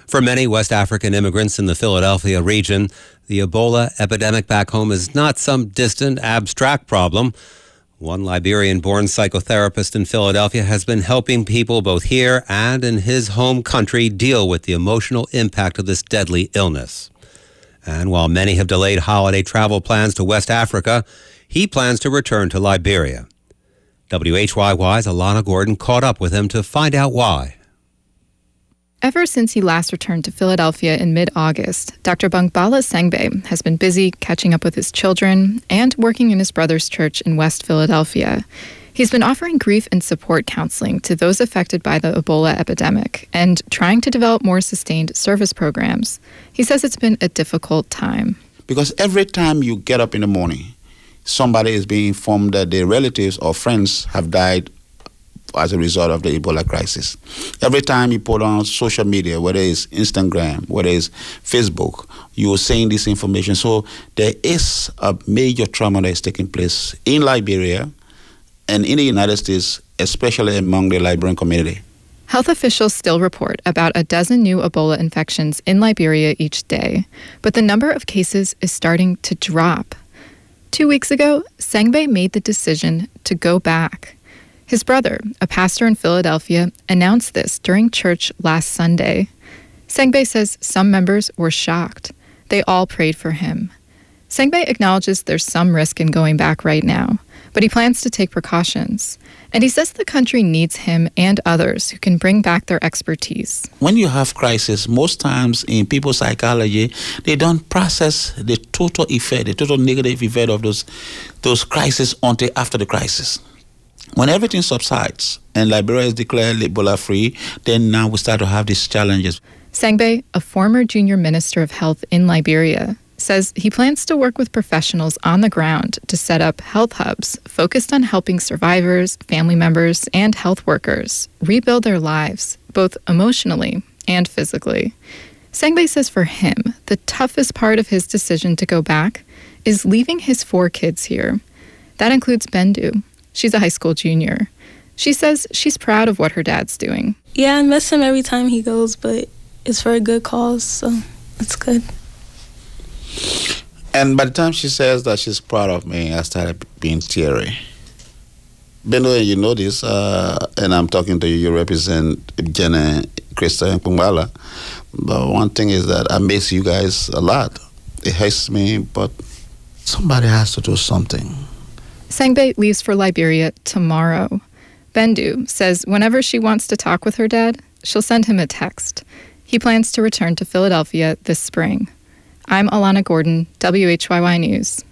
For many West African immigrants in the Philadelphia region, the Ebola epidemic back home is not some distant, abstract problem. One Liberian-born psychotherapist in Philadelphia has been helping people both here and in his home country deal with the emotional impact of this deadly illness. And while many have delayed holiday travel plans to West Africa, he plans to return to Liberia. WHYY's Alana Gordon caught up with him to find out why. Ever since he last returned to Philadelphia in mid-August, Dr. Bangbala Sengbe has been busy catching up with his children and working in his brother's church in West Philadelphia. He's been offering grief and support counseling to those affected by the Ebola epidemic and trying to develop more sustained service programs. He says it's been a difficult time. Because every time you get up in the morning, somebody is being informed that their relatives or friends have died as a result of the Ebola crisis. Every time you put on social media, whether it's Instagram, whether it's Facebook, you're seeing this information. So there is a major trauma that is taking place in Liberia and in the United States, especially among the Liberian community. Health officials still report about a dozen new Ebola infections in Liberia each day, but the number of cases is starting to drop. 2 weeks ago, Sengbe made the decision to go back. His brother, a pastor in Philadelphia, announced this during church last Sunday. Sengbe says some members were shocked. They all prayed for him. Sengbe acknowledges there's some risk in going back right now, but he plans to take precautions. And he says the country needs him and others who can bring back their expertise. When you have crisis, most times in people's psychology, they don't process the total effect, the total negative effect of those crises until after the crisis. When everything subsides and Liberia is declared Ebola-free, then now we start to have these challenges. Sengbe, a former junior minister of health in Liberia, says he plans to work with professionals on the ground to set up health hubs focused on helping survivors, family members, and health workers rebuild their lives, both emotionally and physically. Sengbe says for him, the toughest part of his decision to go back is leaving his 4 kids here. That includes Bendu. She's a high school junior. She says she's proud of what her dad's doing. Yeah, I miss him every time he goes, but it's for a good cause, so it's good. And by the time she says that she's proud of me, I started being teary. Bendu, you know this, and I'm talking to you, you represent Jenna, Krista, and Kumbala. But one thing is that I miss you guys a lot. It hurts me, but somebody has to do something. Sengbe leaves for Liberia tomorrow. Bendu says whenever she wants to talk with her dad, she'll send him a text. He plans to return to Philadelphia this spring. I'm Alana Gordon, WHYY News.